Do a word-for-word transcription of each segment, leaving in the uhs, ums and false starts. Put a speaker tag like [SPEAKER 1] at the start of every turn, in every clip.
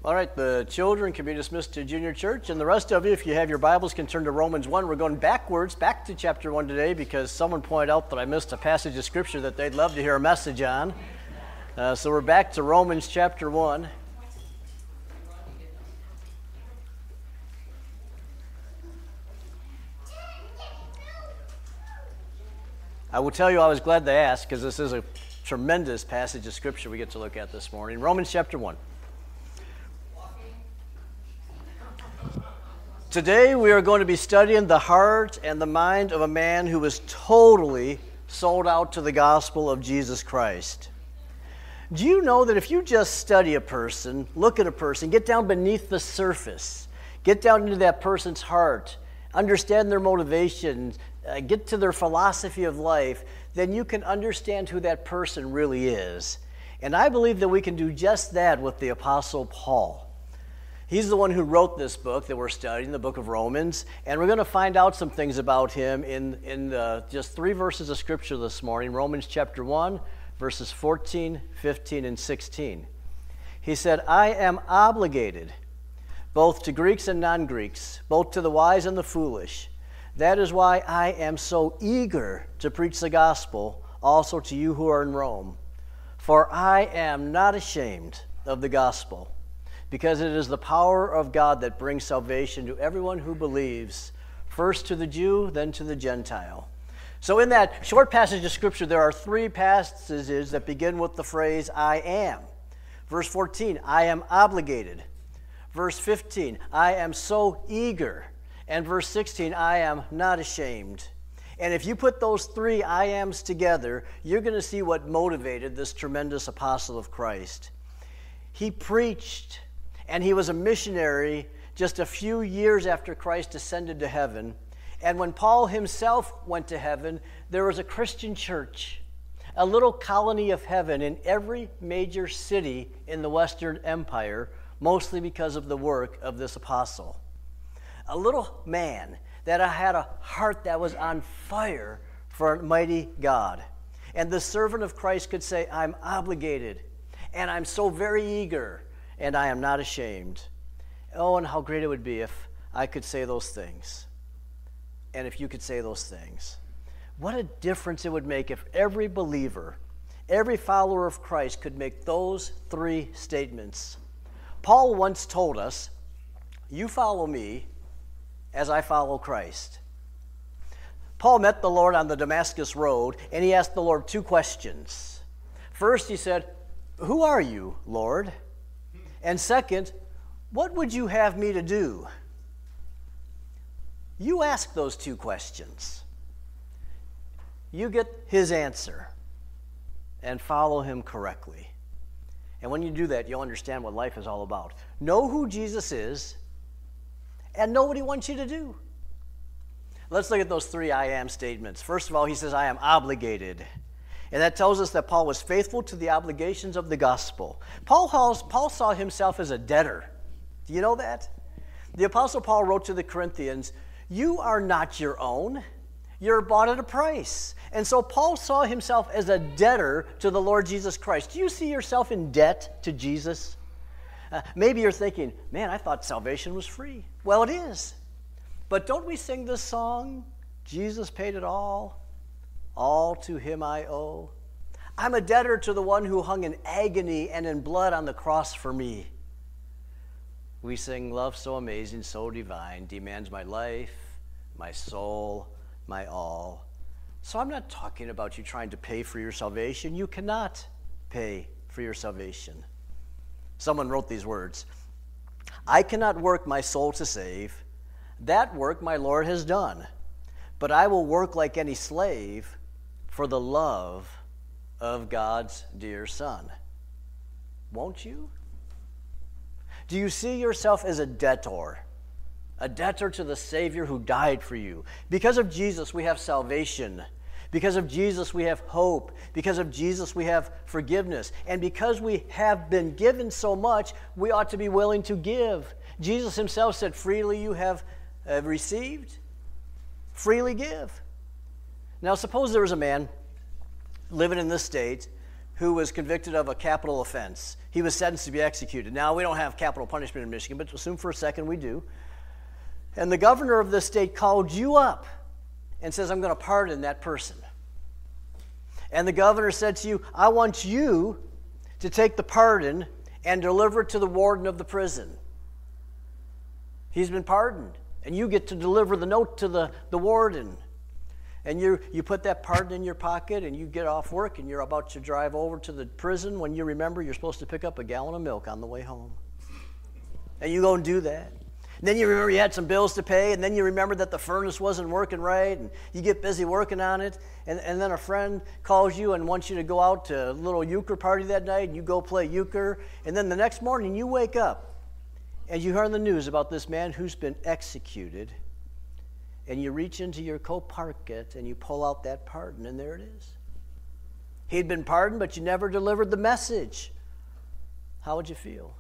[SPEAKER 1] All right, the children can be dismissed to junior church, and the rest of you, if you have your Bibles, can turn to Romans one. We're going backwards, back to chapter one today, because someone pointed out that I missed a passage of Scripture that they'd love to hear a message on. Uh, so we're back to Romans chapter one. I will tell you I was glad they asked, because this is a tremendous passage of Scripture we get to look at this morning. Romans chapter one. Today we are going to be studying the heart and the mind of a man who was totally sold out to the gospel of Jesus Christ. Do you know that if you just study a person, look at a person, get down beneath the surface, get down into that person's heart, understand their motivations, uh, get to their philosophy of life, then you can understand who that person really is. And I believe that we can do just that with the Apostle Paul. He's the one who wrote this book that we're studying, the book of Romans, and we're going to find out some things about him in, in the, just three verses of Scripture this morning, Romans chapter one, verses fourteen, fifteen, and sixteen. He said, I am obligated both to Greeks and non-Greeks, both to the wise and the foolish. That is why I am so eager to preach the gospel also to you who are in Rome. For I am not ashamed of the gospel, because it is the power of God that brings salvation to everyone who believes, first to the Jew, then to the Gentile. So in that short passage of Scripture, there are three passages that begin with the phrase, I am. Verse fourteen, I am obligated. Verse fifteen, I am so eager. And verse sixteen, I am not ashamed. And if you put those three I ams together, you're going to see what motivated this tremendous apostle of Christ. He preached, and he was a missionary just a few years after Christ ascended to heaven. And when Paul himself went to heaven, there was a Christian church, a little colony of heaven in every major city in the Western Empire, mostly because of the work of this apostle. A little man that had a heart that was on fire for a mighty God. And the servant of Christ could say, I'm obligated, and I'm so very eager, and I am not ashamed. Oh, and how great it would be if I could say those things. And if you could say those things. What a difference it would make if every believer, every follower of Christ could make those three statements. Paul once told us, you follow me as I follow Christ. Paul met the Lord on the Damascus Road, and he asked the Lord two questions. First, he said, who are you, Lord? And second, what would you have me to do? You ask those two questions. You get his answer and follow him correctly. And when you do that, you'll understand what life is all about. Know who Jesus is and know what he wants you to do. Let's look at those three I am statements. First of all, he says, I am obligated. And that tells us that Paul was faithful to the obligations of the gospel. Paul, Paul saw himself as a debtor. Do you know that? The Apostle Paul wrote to the Corinthians, you are not your own. You're bought at a price. And so Paul saw himself as a debtor to the Lord Jesus Christ. Do you see yourself in debt to Jesus? Uh, maybe you're thinking, man, I thought salvation was free. Well, it is. But don't we sing this song, Jesus paid it all? All to him I owe. I'm a debtor to the one who hung in agony and in blood on the cross for me. We sing, love so amazing, so divine, demands my life, my soul, my all. So I'm not talking about you trying to pay for your salvation. You cannot pay for your salvation. Someone wrote these words, I cannot work my soul to save. That work my Lord has done. But I will work like any slave for the love of God's dear Son. Won't you? Do you see yourself as a debtor? A debtor to the Savior who died for you. Because of Jesus, we have salvation. Because of Jesus, we have hope. Because of Jesus, we have forgiveness. And because we have been given so much, we ought to be willing to give. Jesus himself said, freely you have uh, received, freely give. Now, suppose there was a man living in this state who was convicted of a capital offense. He was sentenced to be executed. Now, we don't have capital punishment in Michigan, but assume for a second we do. And the governor of this state called you up and says, I'm going to pardon that person. And the governor said to you, I want you to take the pardon and deliver it to the warden of the prison. He's been pardoned, and you get to deliver the note to the, the warden. And you you put that pardon in your pocket, and you get off work, and you're about to drive over to the prison when you remember you're supposed to pick up a gallon of milk on the way home. And you go and do that. And then you remember you had some bills to pay, and then you remember that the furnace wasn't working right, and you get busy working on it, and, and then a friend calls you and wants you to go out to a little euchre party that night, and you go play euchre, and then the next morning you wake up, and you hear the news about this man who's been executed, and you reach into your coat pocket, and you pull out that pardon, and there it is. He'd been pardoned, but you never delivered the message. How would you feel?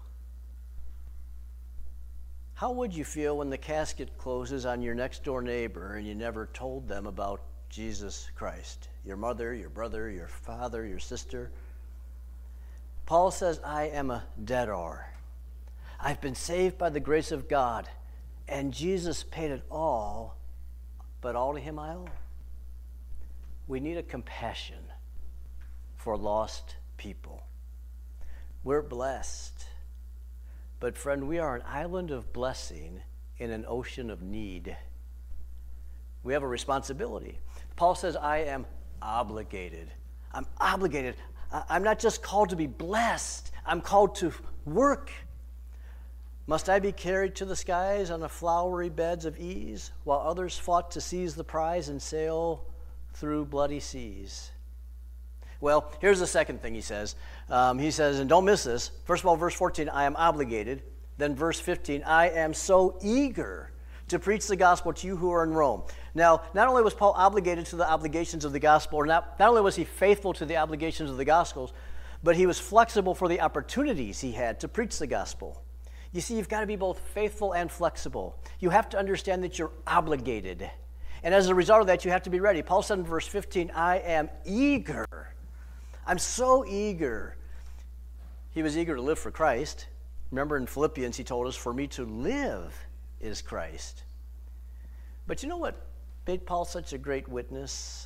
[SPEAKER 1] How would you feel when the casket closes on your next door neighbor and you never told them about Jesus Christ? Your mother, your brother, your father, your sister. Paul says, I am a debtor. I've been saved by the grace of God, and Jesus paid it all, but all to him I owe. We need a compassion for lost people. We're blessed. But friend, we are an island of blessing in an ocean of need. We have a responsibility. Paul says, I am obligated. I'm obligated. I'm not just called to be blessed. I'm called to work. Must I be carried to the skies on the flowery beds of ease, while others fought to seize the prize and sail through bloody seas? Well, here's the second thing he says. Um, he says, and don't miss this. First of all, verse fourteen, I am obligated. Then verse fifteen, I am so eager to preach the gospel to you who are in Rome. Now, not only was Paul obligated to the obligations of the gospel, or not, not only was he faithful to the obligations of the gospels, but he was flexible for the opportunities he had to preach the gospel. You see, you've got to be both faithful and flexible. You have to understand that you're obligated. And as a result of that, you have to be ready. Paul said in verse fifteen, I am eager. I'm so eager. He was eager to live for Christ. Remember in Philippians, he told us, for me to live is Christ. But you know what made Paul such a great witness?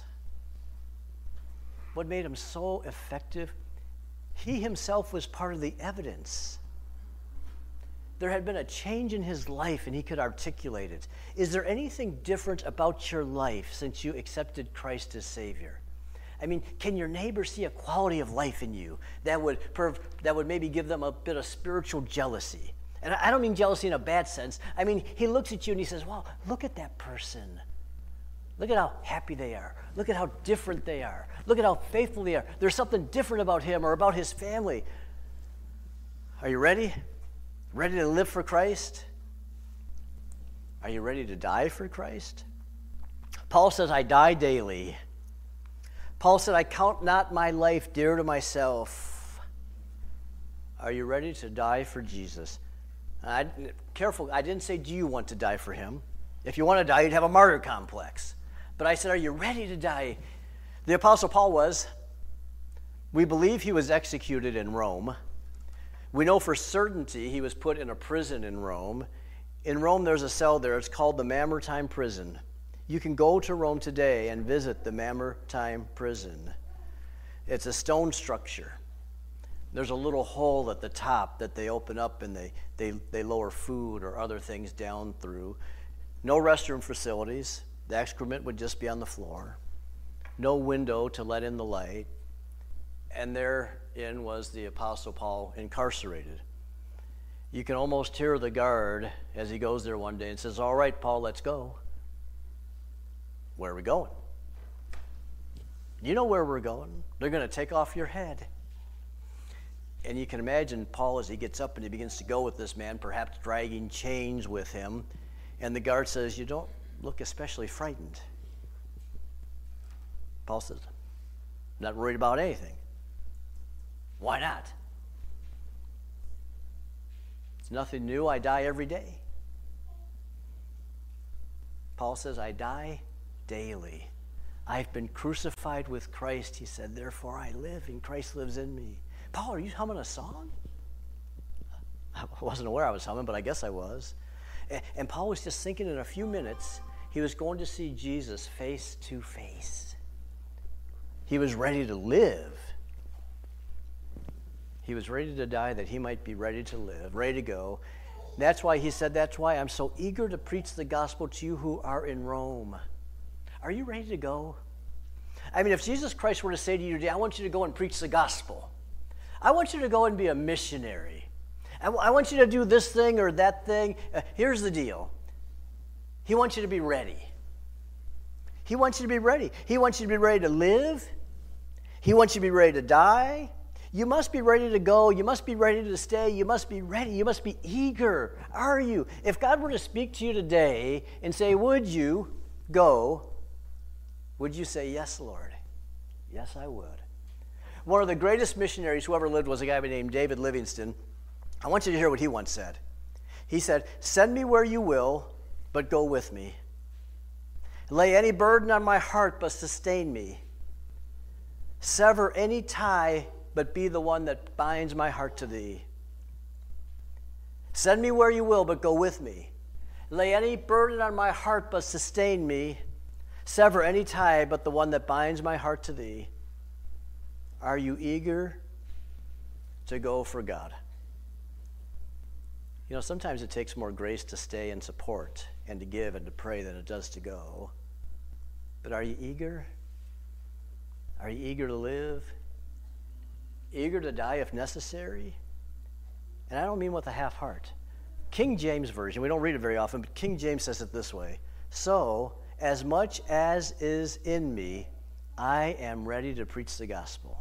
[SPEAKER 1] What made him so effective? He himself was part of the evidence. There had been a change in his life, and he could articulate it. Is there anything different about your life since you accepted Christ as Savior? I mean, can your neighbor see a quality of life in you that would perv- that would maybe give them a bit of spiritual jealousy? And I don't mean jealousy in a bad sense. I mean, he looks at you and he says, wow, look at that person. Look at how happy they are. Look at how different they are. Look at how faithful they are. There's something different about him or about his family. Are you ready? Ready to live for Christ? Are you ready to die for Christ? Paul says, I die daily. Paul said, I count not my life dear to myself. Are you ready to die for Jesus? I, careful, I didn't say, do you want to die for him? If you want to die, you'd have a martyr complex. But I said, are you ready to die? The Apostle Paul was. We believe he was executed in Rome. We know for certainty he was put in a prison in Rome. In Rome, there's a cell there. It's called the Mamertine Prison. You can go to Rome today and visit the Mamertine Prison. It's a stone structure. There's a little hole at the top that they open up and they, they, they lower food or other things down through. No restroom facilities. The excrement would just be on the floor. No window to let in the light. And therein was the Apostle Paul incarcerated. You can almost hear the guard as he goes there one day and says, all right, Paul, let's go. Where are we going? You know where we're going. They're going to take off your head. And you can imagine Paul as he gets up and he begins to go with this man, perhaps dragging chains with him. And the guard says, you don't look especially frightened. Paul says, not worried about anything. Why not? It's nothing new. I die every day. Paul says, I die daily. I've been crucified with Christ, he said, therefore I live, and Christ lives in me. Paul, are you humming a song? I wasn't aware I was humming, but I guess I was. And Paul was just thinking in a few minutes, he was going to see Jesus face to face. He was ready to live. He was ready to die that he might be ready to live, ready to go. That's why he said, that's why I'm so eager to preach the gospel to you who are in Rome. Are you ready to go? I mean, if Jesus Christ were to say to you today, I want you to go and preach the gospel. I want you to go and be a missionary. I, I want you to do this thing or that thing. Uh, here's the deal. He wants you to be ready. He wants you to be ready. He wants you to be ready to live. He wants you to be ready to die. You must be ready to go. You must be ready to stay. You must be ready. You must be eager. Are you? If God were to speak to you today and say, would you go? Would you say, yes, Lord? Yes, I would. One of the greatest missionaries who ever lived was a guy named David Livingstone. I want you to hear what he once said. He said, send me where you will, but go with me. Lay any burden on my heart, but sustain me. Sever any tie, but be the one that binds my heart to thee. Send me where you will, but go with me. Lay any burden on my heart, but sustain me. Sever any tie, but the one that binds my heart to thee. Are you eager to go for God? You know, sometimes it takes more grace to stay and support and to give and to pray than it does to go. But are you eager? Are you eager to live? Eager to die if necessary? And I don't mean with a half heart. King James Version, we don't read it very often, but King James says it this way. So, as much as is in me, I am ready to preach the gospel.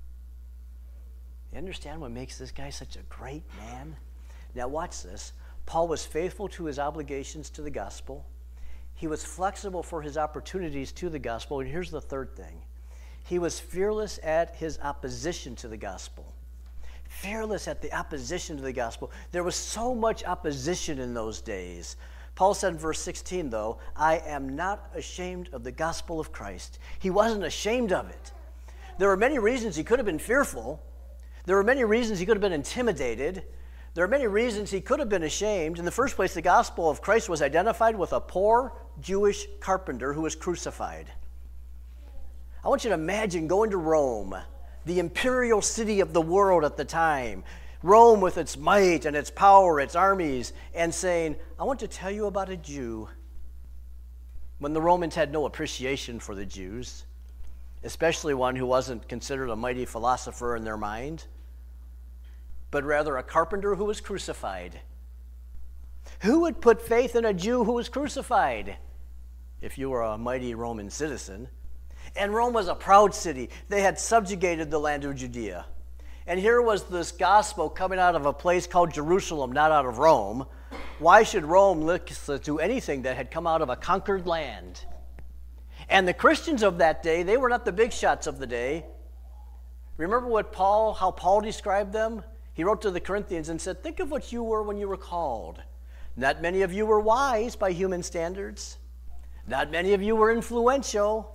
[SPEAKER 1] You understand what makes this guy such a great man? Now watch this. Paul was faithful to his obligations to the gospel. He was flexible for his opportunities to the gospel. And here's the third thing. He was fearless at his opposition to the gospel. Fearless at the opposition to the gospel. There was so much opposition in those days. Paul said in verse sixteen, though, I am not ashamed of the gospel of Christ. He wasn't ashamed of it. There were many reasons he could have been fearful. There were many reasons he could have been intimidated. There are many reasons he could have been ashamed. In the first place, the gospel of Christ was identified with a poor Jewish carpenter who was crucified. I want you to imagine going to Rome, the imperial city of the world at the time, Rome with its might and its power, its armies, and saying, I want to tell you about a Jew. When the Romans had no appreciation for the Jews, especially one who wasn't considered a mighty philosopher in their mind, but rather a carpenter who was crucified. Who would put faith in a Jew who was crucified? If you were a mighty Roman citizen. And Rome was a proud city. They had subjugated the land of Judea. And here was this gospel coming out of a place called Jerusalem, not out of Rome. Why should Rome listen to anything that had come out of a conquered land? And the Christians of that day, they were not the big shots of the day. Remember what Paul, how Paul described them? He wrote to the Corinthians and said, think of what you were when you were called. Not many of you were wise by human standards. Not many of you were influential.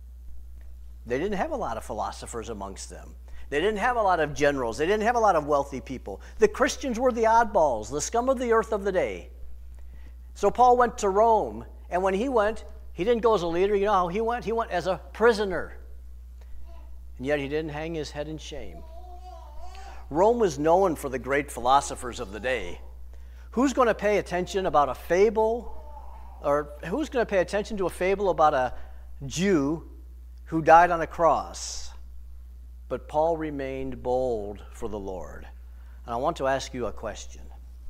[SPEAKER 1] They didn't have a lot of philosophers amongst them. They didn't have a lot of generals. They didn't have a lot of wealthy people. The Christians were the oddballs, the scum of the earth of the day. So Paul went to Rome, and when he went, he didn't go as a leader. You know how he went? He went as a prisoner. And yet he didn't hang his head in shame. Rome was known for the great philosophers of the day. Who's going to pay attention about a fable, or who's going to pay attention to a fable about a Jew who died on a cross? But Paul remained bold for the Lord. And I want to ask you a question.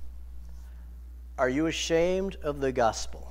[SPEAKER 1] Are you ashamed of the gospel?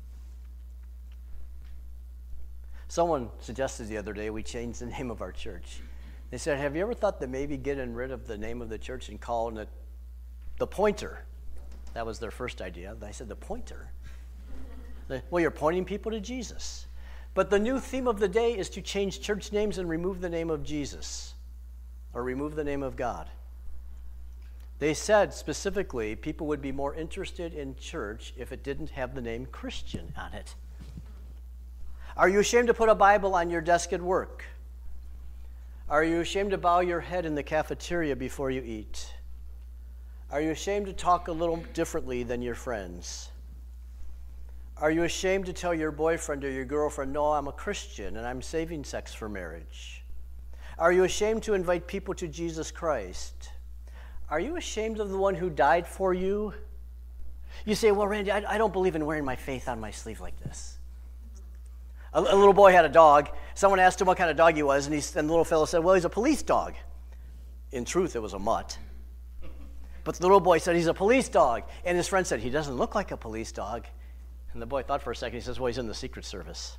[SPEAKER 1] Someone suggested the other day we change the name of our church. They said, have you ever thought that maybe getting rid of the name of the church and calling it the Pointer? That was their first idea. I said, the Pointer? Well, you're pointing people to Jesus. But the new theme of the day is to change church names and remove the name of Jesus, or remove the name of God. They said specifically people would be more interested in church if it didn't have the name Christian on it. Are you ashamed to put a Bible on your desk at work? Are you ashamed to bow your head in the cafeteria before you eat? Are you ashamed to talk a little differently than your friends? Are you ashamed to tell your boyfriend or your girlfriend, no, I'm a Christian and I'm saving sex for marriage? Are you ashamed to invite people to Jesus Christ? Are you ashamed of the one who died for you? You say, well, Randy, I, I don't believe in wearing my faith on my sleeve like this. A, a little boy had a dog. Someone asked him what kind of dog he was, and, he, and the little fellow said, well, he's a police dog. In truth, it was a mutt. But the little boy said, he's a police dog. And his friend said, he doesn't look like a police dog. And the boy thought for a second. He says, well, he's in the Secret Service.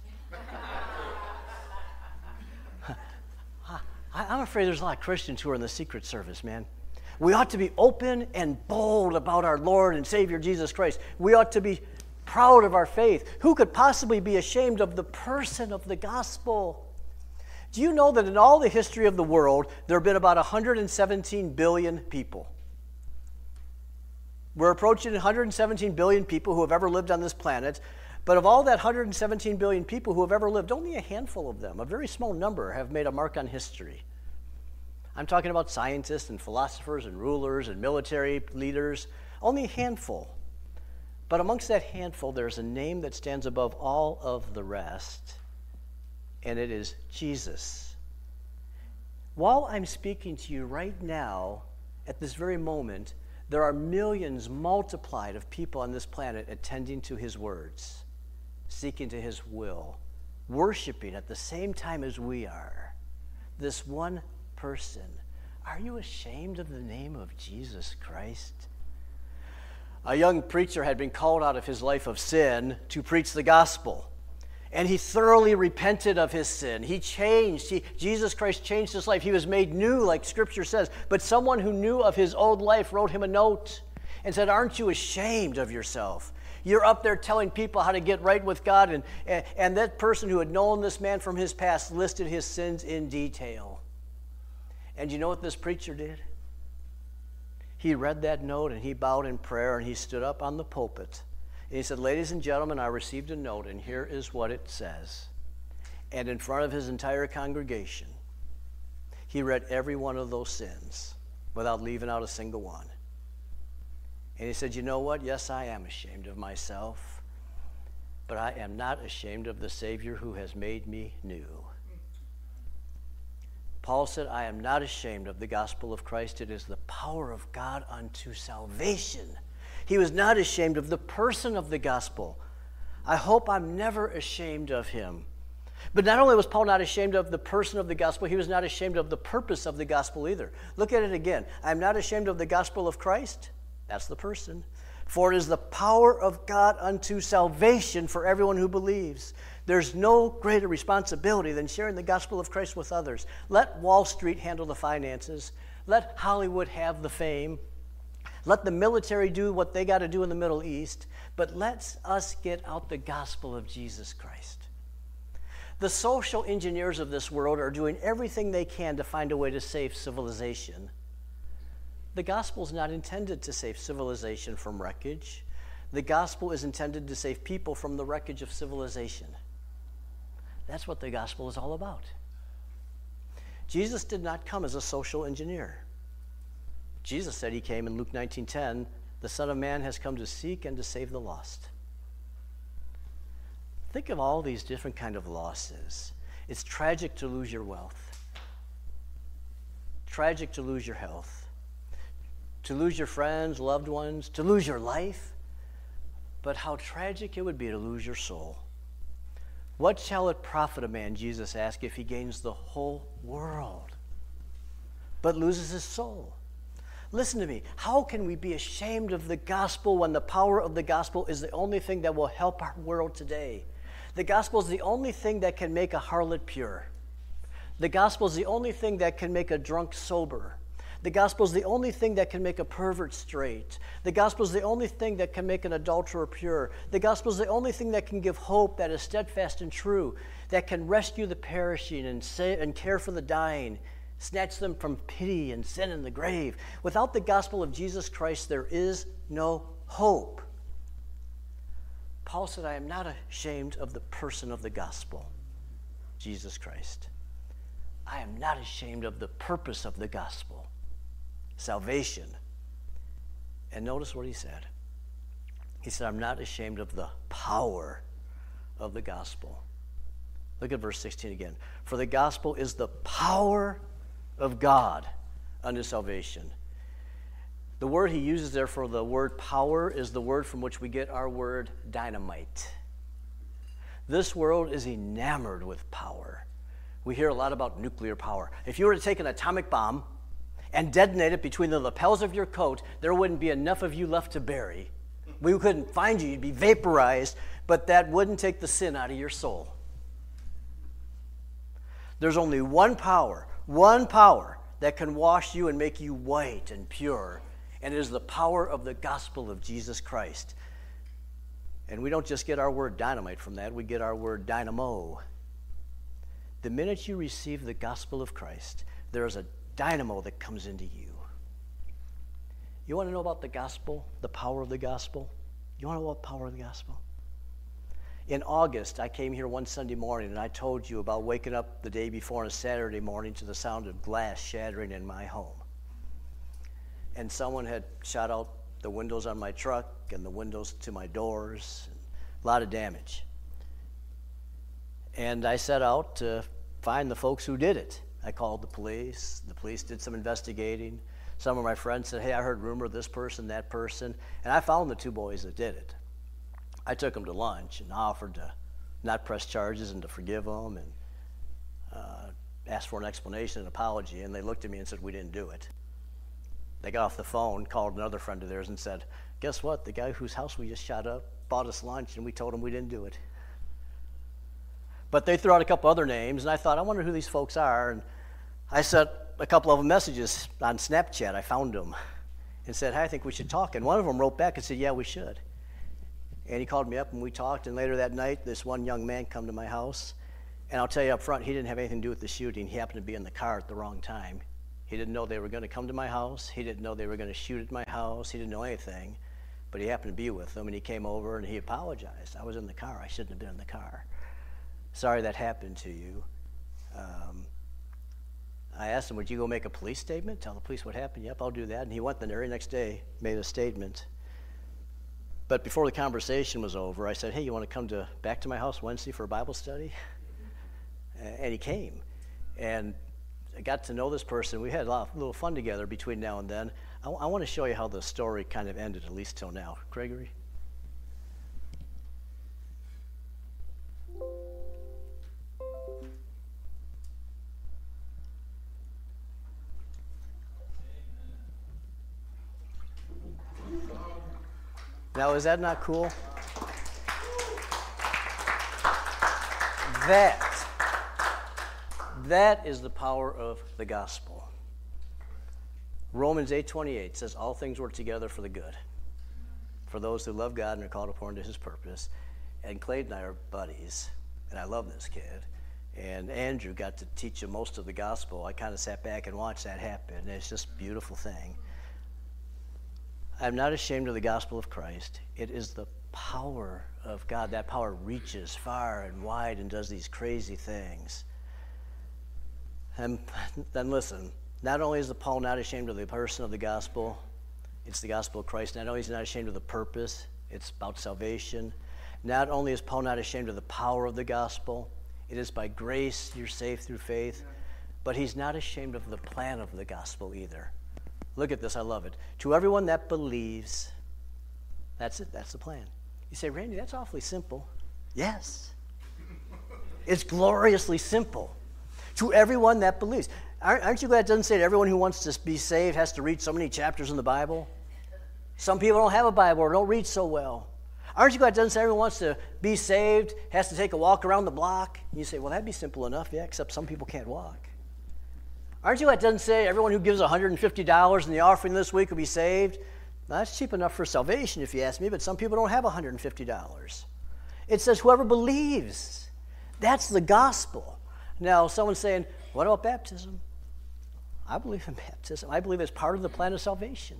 [SPEAKER 1] I'm afraid there's a lot of Christians who are in the Secret Service, man. We ought to be open and bold about our Lord and Savior Jesus Christ. We ought to be proud of our faith. Who could possibly be ashamed of the person of the gospel? Do you know that in all the history of the world, there have been about one hundred seventeen billion people? We're approaching one hundred seventeen billion people who have ever lived on this planet. But of all that one hundred seventeen billion people who have ever lived, only a handful of them, a very small number, have made a mark on history. I'm talking about scientists and philosophers and rulers and military leaders, only a handful. But amongst that handful, there's a name that stands above all of the rest, and it is Jesus. While I'm speaking to you right now, at this very moment, there are millions multiplied of people on this planet attending to his words, seeking to his will, worshiping at the same time as we are. This one person. Are you ashamed of the name of Jesus Christ? A young preacher had been called out of his life of sin to preach the gospel. And he thoroughly repented of his sin. He changed. He, Jesus Christ changed his life. He was made new, like Scripture says. But someone who knew of his old life wrote him a note and said, aren't you ashamed of yourself? You're up there telling people how to get right with God. And, and, and that person who had known this man from his past listed his sins in detail. And you know what this preacher did? He read that note and he bowed in prayer and he stood up on the pulpit. And he said, ladies and gentlemen, I received a note and here is what it says. And in front of his entire congregation, he read every one of those sins without leaving out a single one. And he said, you know what? Yes, I am ashamed of myself, but I am not ashamed of the Savior who has made me new. Paul said, I am not ashamed of the gospel of Christ. It is the power of God unto salvation. He was not ashamed of the person of the gospel. I hope I'm never ashamed of him. But not only was Paul not ashamed of the person of the gospel, he was not ashamed of the purpose of the gospel either. Look at it again. I'm not ashamed of the gospel of Christ. That's the person. For it is the power of God unto salvation for everyone who believes. There's no greater responsibility than sharing the gospel of Christ with others. Let Wall Street handle the finances. Let Hollywood have the fame. Let the military do what they got to do in the Middle East. But let us get out the gospel of Jesus Christ. The social engineers of this world are doing everything they can to find a way to save civilization. The gospel is not intended to save civilization from wreckage. The gospel is intended to save people from the wreckage of civilization. That's what the gospel is all about. Jesus did not come as a social engineer. Jesus said he came in Luke nineteen ten, the Son of Man has come to seek and to save the lost. Think of all these different kind of losses. It's tragic to lose your wealth. Tragic to lose your health. To lose your friends, loved ones, to lose your life. But how tragic it would be to lose your soul. What shall it profit a man, Jesus asked, if he gains the whole world, but loses his soul? Listen to me. How can we be ashamed of the gospel when the power of the gospel is the only thing that will help our world today? The gospel is the only thing that can make a harlot pure. The gospel is the only thing that can make a drunk sober. The gospel is the only thing that can make a pervert straight. The gospel is the only thing that can make an adulterer pure. The gospel is the only thing that can give hope that is steadfast and true, that can rescue the perishing and, save, and care for the dying, snatch them from pity and sin and the grave. Without the gospel of Jesus Christ, there is no hope. Paul said, I am not ashamed of the person of the gospel, Jesus Christ. I am not ashamed of the purpose of the gospel, salvation. And notice what he said. He said, I'm not ashamed of the power of the gospel. Look at verse sixteen again. For the gospel is the power of God unto salvation. The word he uses there for the word power is the word from which we get our word dynamite. This world is enamored with power. We hear a lot about nuclear power. If you were to take an atomic bomb and detonate it between the lapels of your coat, there wouldn't be enough of you left to bury. We couldn't find you. You'd be vaporized, but that wouldn't take the sin out of your soul. There's only one power, one power that can wash you and make you white and pure, and it is the power of the gospel of Jesus Christ. And we don't just get our word dynamite from that, we get our word dynamo. The minute you receive the gospel of Christ, there is a dynamo that comes into you. You want to know about the gospel, the power of the gospel? You want to know about the power of the gospel? In August, I came here one Sunday morning and I told you about waking up the day before on a Saturday morning to the sound of glass shattering in my home. And someone had shot out the windows on my truck and the windows to my doors, and a lot of damage. And I set out to find the folks who did it. I called the police. The police did some investigating. Some of my friends said, hey, I heard rumor of this person, that person. And I found the two boys that did it. I took them to lunch and offered to not press charges and to forgive them and uh, asked for an explanation and apology. And they looked at me and said, we didn't do it. They got off the phone, called another friend of theirs and said, guess what? The guy whose house we just shot up bought us lunch and we told him we didn't do it. But they threw out a couple other names, and I thought, I wonder who these folks are. And I sent a couple of them messages on Snapchat. I found them and said, hey, I think we should talk. And one of them wrote back and said, yeah, we should. And he called me up and we talked. And later that night, this one young man come to my house. And I'll tell you up front, he didn't have anything to do with the shooting. He happened to be in the car at the wrong time. He didn't know they were going to come to my house. He didn't know they were going to shoot at my house. He didn't know anything. But he happened to be with them, and he came over and he apologized. I was in the car. I shouldn't have been in the car. Sorry that happened to you. Um, I asked him, would you go make a police statement? Tell the police what happened? Yep, I'll do that. And he went the very next day, made a statement. But before the conversation was over, I said, hey, you want to come to back to my house Wednesday for a Bible study? And he came. And I got to know this person. We had a lot, a little fun together between now and then. I, I want to show you how the story kind of ended, at least till now. Gregory? Now, is that not cool? That, that is the power of the gospel. Romans eight twenty-eight says, all things work together for the good, for those who love God and are called according to his purpose. And Clayton and I are buddies, and I love this kid. And Andrew got to teach him most of the gospel. I kind of sat back and watched that happen, and it's just a beautiful thing. I'm not ashamed of the gospel of Christ. It is the power of God. That power reaches far and wide and does these crazy things. And then listen, not only is the Paul not ashamed of the person of the gospel, it's the gospel of Christ. Not only is he not ashamed of the purpose, it's about salvation. Not only is Paul not ashamed of the power of the gospel, it is by grace you're saved through faith, but he's not ashamed of the plan of the gospel either. Look at this, I love it. To everyone that believes, that's it, that's the plan. You say, Randy, that's awfully simple. Yes. It's gloriously simple. To everyone that believes. Aren't you glad it doesn't say that everyone who wants to be saved has to read so many chapters in the Bible? Some people don't have a Bible or don't read so well. Aren't you glad it doesn't say everyone wants to be saved, has to take a walk around the block? And you say, well, that'd be simple enough. Yeah, except some people can't walk. Aren't you glad it doesn't say everyone who gives one hundred fifty dollars in the offering this week will be saved? Now, that's cheap enough for salvation, if you ask me, but some people don't have one hundred fifty dollars. It says whoever believes. That's the gospel. Now, someone's saying, what about baptism? I believe in baptism. I believe it's part of the plan of salvation.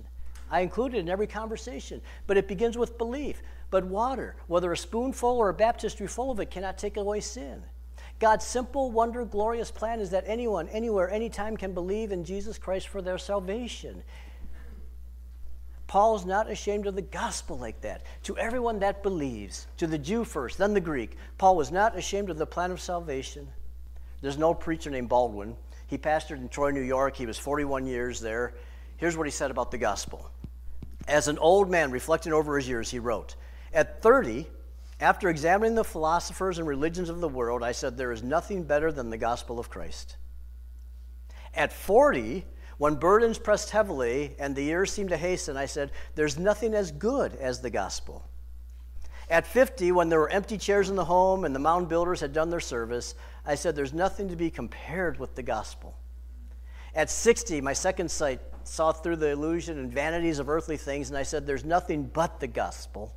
[SPEAKER 1] I include it in every conversation, but it begins with belief. But water, whether a spoonful or a baptistry full of it, cannot take away sin. God's simple, wonder, glorious plan is that anyone, anywhere, anytime can believe in Jesus Christ for their salvation. Paul's not ashamed of the gospel like that. To everyone that believes, to the Jew first, then the Greek, Paul was not ashamed of the plan of salvation. There's no preacher named Baldwin. He pastored in Troy, New York. He was forty-one years there. Here's what he said about the gospel. As an old man reflecting over his years, he wrote, "At thirty, after examining the philosophers and religions of the world, I said there is nothing better than the gospel of Christ. At forty, when burdens pressed heavily and the years seemed to hasten, I said there's nothing as good as the gospel. At fifty, when there were empty chairs in the home and the mound builders had done their service, I said there's nothing to be compared with the gospel. At sixty, my second sight saw through the illusion and vanities of earthly things, and I said there's nothing but the gospel."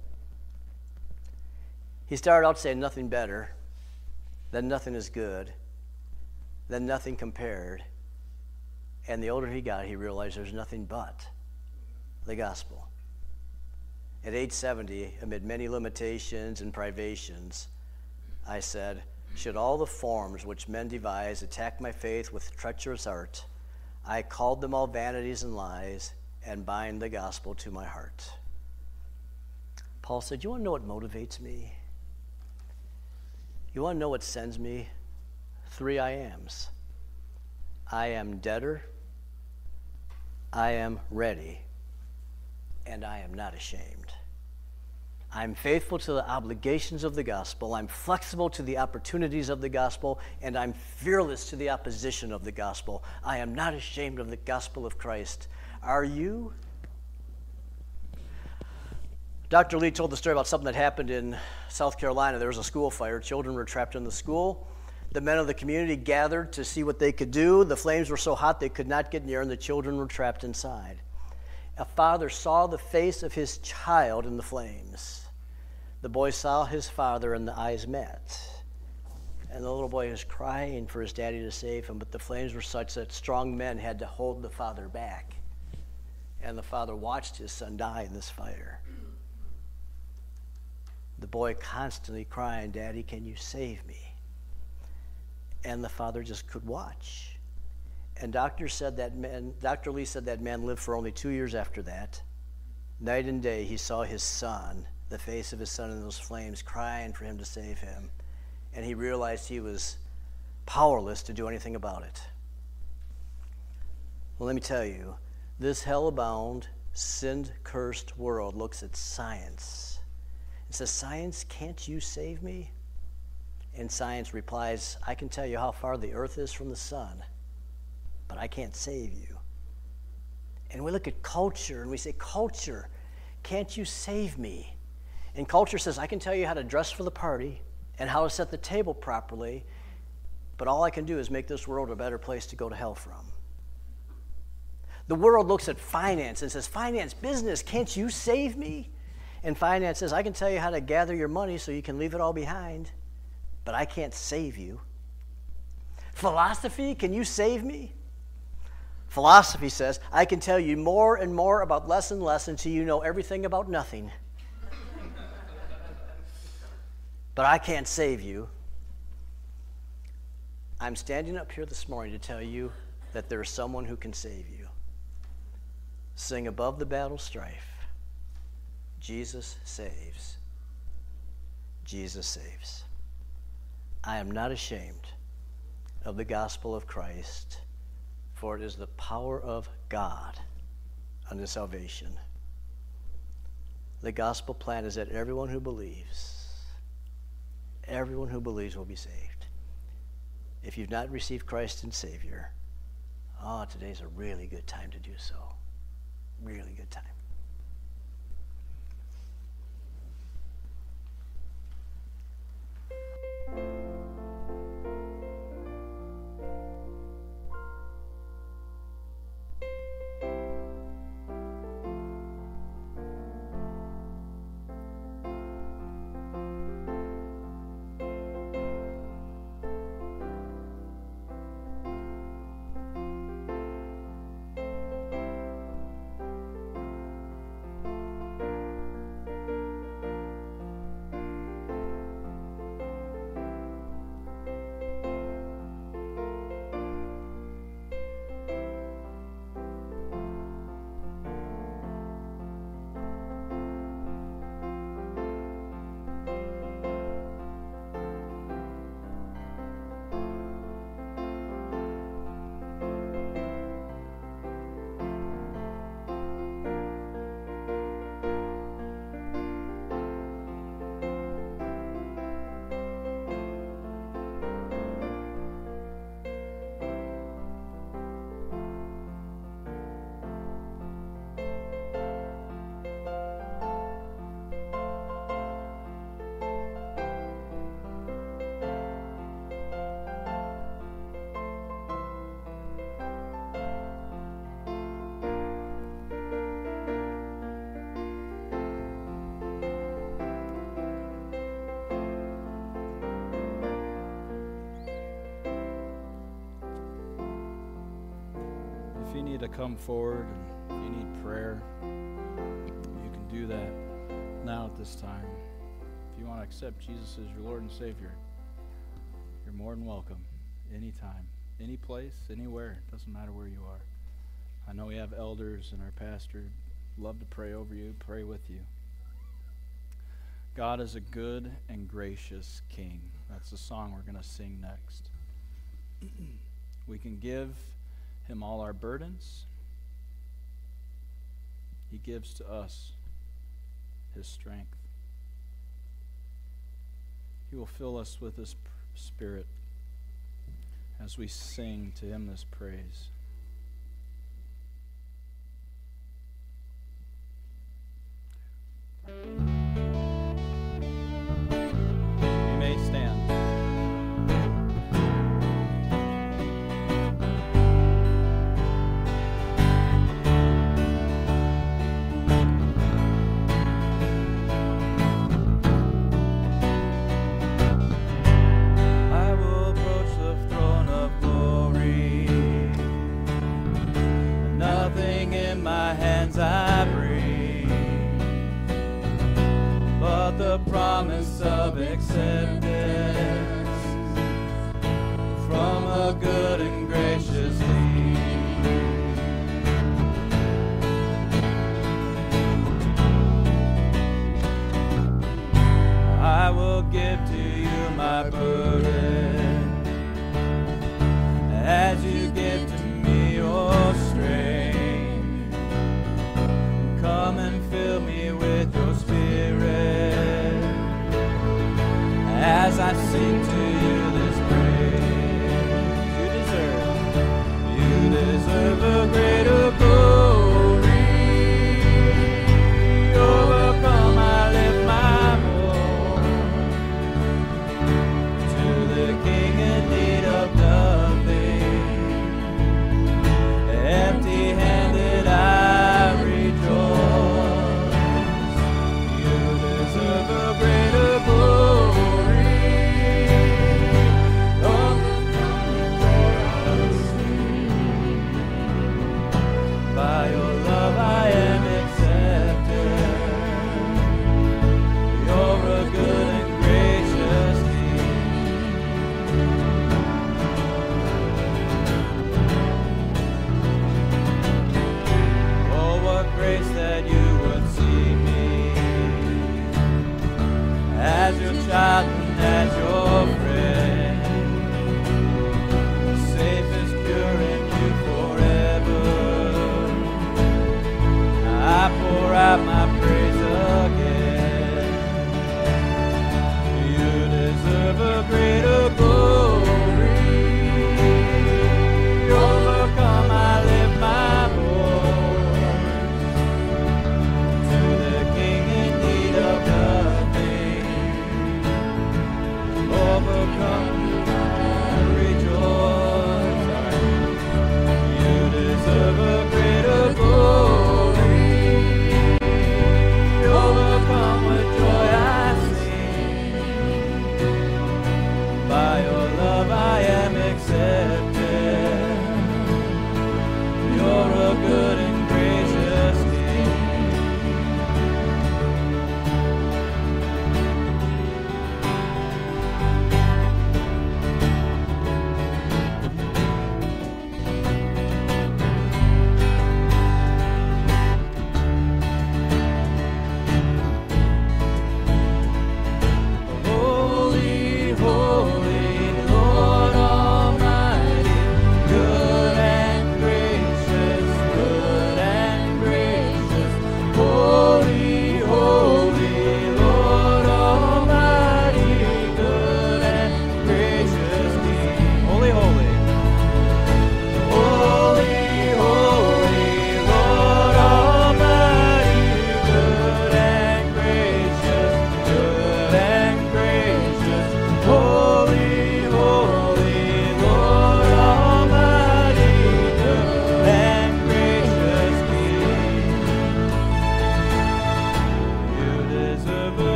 [SPEAKER 1] He started out saying nothing better, then nothing is good, then nothing compared. And the older he got, he realized there's nothing but the gospel. At age seventy, amid many limitations and privations, I said, should all the forms which men devise attack my faith with treacherous art, I called them all vanities and lies and bind the gospel to my heart. Paul said, you want to know what motivates me? You want to know what sends me? Three I ams. I am debtor, I am ready, and I am not ashamed. I'm faithful to the obligations of the gospel, I'm flexible to the opportunities of the gospel, and I'm fearless to the opposition of the gospel. I am not ashamed of the gospel of Christ. Are you? Doctor Lee told the story about something that happened in South Carolina. There was a school fire. Children were trapped in the school. The men of the community gathered to see what they could do. The flames were so hot they could not get near, and the children were trapped inside. A father saw the face of his child in the flames. The boy saw his father, and the eyes met. And the little boy was crying for his daddy to save him, but the flames were such that strong men had to hold the father back. And the father watched his son die in this fire. The boy constantly crying, "Daddy, can you save me?" And the father just could watch. And doctor said that man, Doctor Lee said that man lived for only two years after that. Night and day he saw his son, the face of his son in those flames, crying for him to save him. And he realized he was powerless to do anything about it. Well, let me tell you, this hell-bound, sin-cursed world looks at science. It says, "Science, can't you save me?" And science replies, "I can tell you how far the earth is from the sun, but I can't save you." And we look at culture and we say, "Culture, can't you save me?" And culture says, "I can tell you how to dress for the party and how to set the table properly, but all I can do is make this world a better place to go to hell from." The world looks at finance and says, "Finance, business, can't you save me?" And finance says, "I can tell you how to gather your money so you can leave it all behind, but I can't save you." Philosophy, can you save me? Philosophy says, "I can tell you more and more about less and less until you know everything about nothing. But I can't save you." I'm standing up here this morning to tell you that there is someone who can save you. Sing above the battle strife. Jesus saves. Jesus saves. I am not ashamed of the gospel of Christ, for it is the power of God unto salvation. The gospel plan is that everyone who believes, everyone who believes will be saved. If you've not received Christ and Savior, oh, today's a really good time to do so. Really good time.
[SPEAKER 2] you need to come forward and if you need prayer, you can do that now at this time. If you want to accept Jesus as your Lord and Savior, you're more than welcome anytime, any place, anywhere. It doesn't matter where you are. I know we have elders and our pastor love to pray over you, pray with you. God is a good and gracious King. That's the song we're going to sing next. We can give him all our burdens. He gives to us his strength. He will fill us with his Spirit as we sing to him this praise. You may stand.
[SPEAKER 3] Promise of acceptance from a good and gracious King. I will give to you my burden as you give to me your strength. Come and fill me with your Spirit as I sing to you this praise. You deserve, you deserve a greater glory. Overcome, I lift my voice to the King in need of nothing. Empty-handed, I rejoice. You deserve a greater glory. By your love I am accepted. You're a good and gracious King. Oh, what grace that you would see me as your child and as your friend. Safe and secure in you forever. I pour out my praise again. You deserve a greater glory. Overcome, I lift my voice to the King in need of nothing.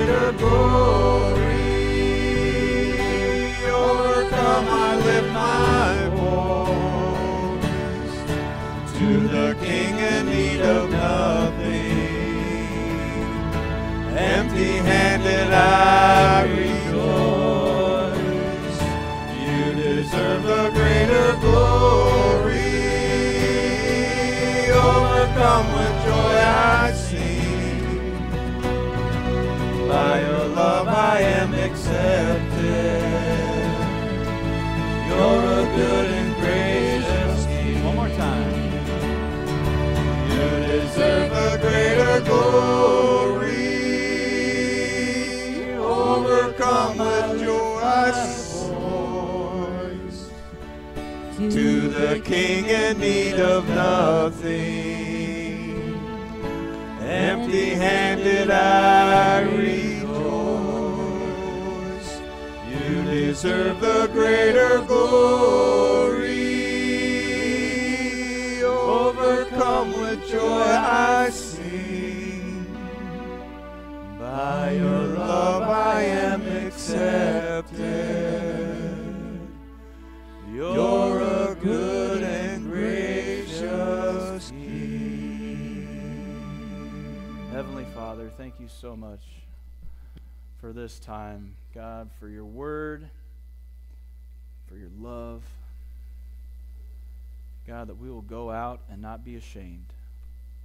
[SPEAKER 3] greater glory. Overcome, I lift my voice to the King in need of nothing. Empty-handed I rejoice. You deserve the greater glory. Overcome with joy I sing. By your love I am accepted. You're a good and gracious King.
[SPEAKER 2] One more time.
[SPEAKER 3] You deserve the greater glory. Overcome with joy I voice to the King in need of nothing. Empty-handed I rejoice. You deserve the greater glory. Overcome with joy I sing. By your love I am accepted. You're a good and gracious King.
[SPEAKER 2] Heavenly Father, thank you so much for this time, God, for your word, for your love. God, that we will go out and not be ashamed.